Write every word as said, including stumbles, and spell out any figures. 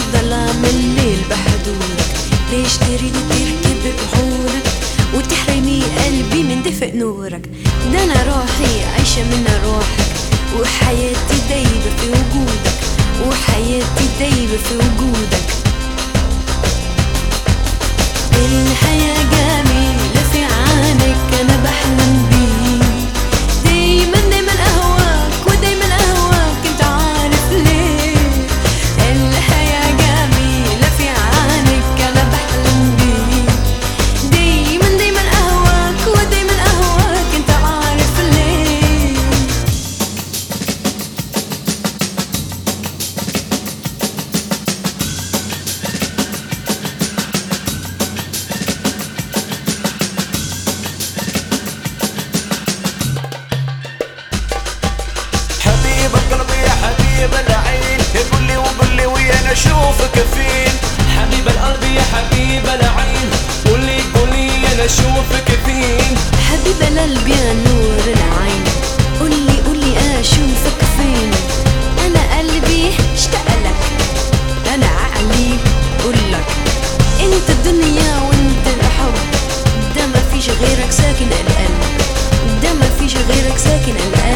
ظلام الليل بحدودك، ليش تريد تركب بحورك وتحرمي قلبي من دفء نورك؟ ده انا روحي عايشة من روحك، وحياتي دايبة في وجودك، وحياتي دايبة في وجودك. الحياة جميلة في عينك أنا بحلم بيه، دايما دايما أهواك ودايما أهواك أنت عارف ليه. الحياة جميلة في عينك أنا بحلم بيه، دايما دايما أهواك ودايما أهواك أنت عارف ليه. حبيب القلب يا حبيب العين، قولي وقولي ويا اشوفك فين. حبيب القلب يا حبيب العين، قولي قولي انا اشوفك فين. حبيب القلب يا نور العين، قولي قولي اشوفك فين. انا قلبي اشتاق لك، انا عقلي قولك انت الدنيا وانت الحب، ده ما فيش غيرك ساكن القلب، ده ما فيش غيرك ساكن القلب.